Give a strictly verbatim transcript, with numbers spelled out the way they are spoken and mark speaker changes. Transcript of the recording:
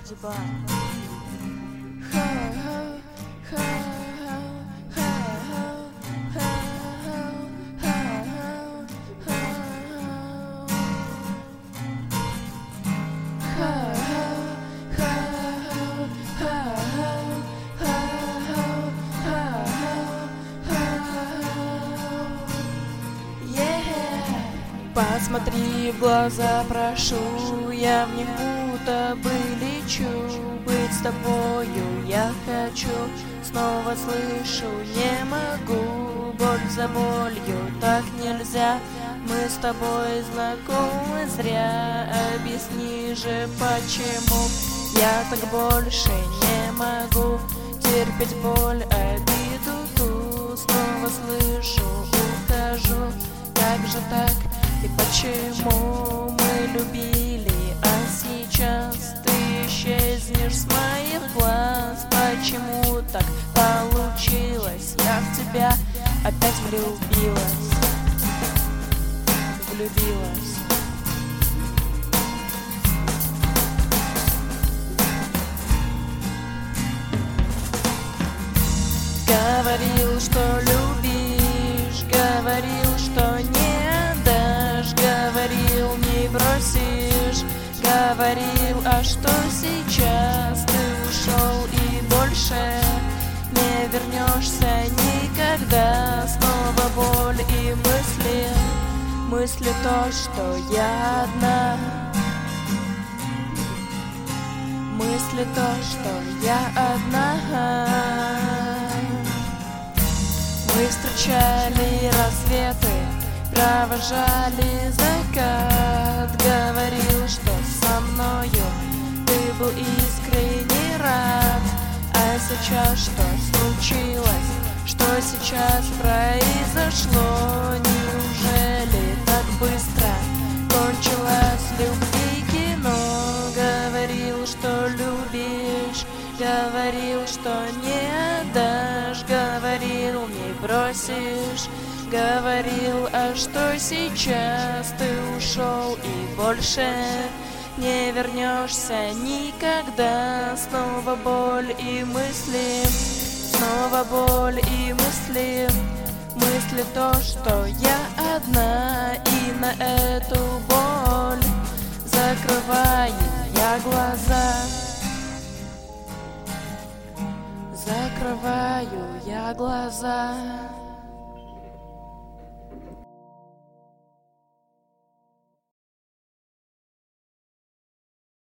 Speaker 1: судьба. Посмотри в глаза, прошу, я в них будто бы лечу. Быть с тобою я хочу, снова слышу, не могу. Боль за болью, так нельзя, мы с тобой знакомы зря. Объясни же, почему я так больше не могу терпеть боль, обиду ту. Снова слышу, ухожу, как же так? И почему мы любили, а сейчас ты исчезнешь с моих глаз? Почему так получилось? Я в тебя опять влюбилась, влюбилась. Говорил, что любишь, говорил, что не говорил, не бросишь, говорил, а что сейчас? Ты ушел и больше не вернешься никогда. Снова боль и мысли, мысли то, что я одна. Мысли то, что я одна. Мы встречали рассветы, провожали закат. Говорил, что со мною ты был искренне рад. А сейчас что случилось? Что сейчас произошло? Неужели так быстро кончилось любви кино? Говорил, что любишь, говорил, что не отдашь, говорил, не бросишь, говорил, а что сейчас? Ты ушел и больше не вернешься никогда. Снова боль и мысли, снова боль и мысли, мысли то, что я одна. И на эту боль закрываю я глаза, закрываю я глаза.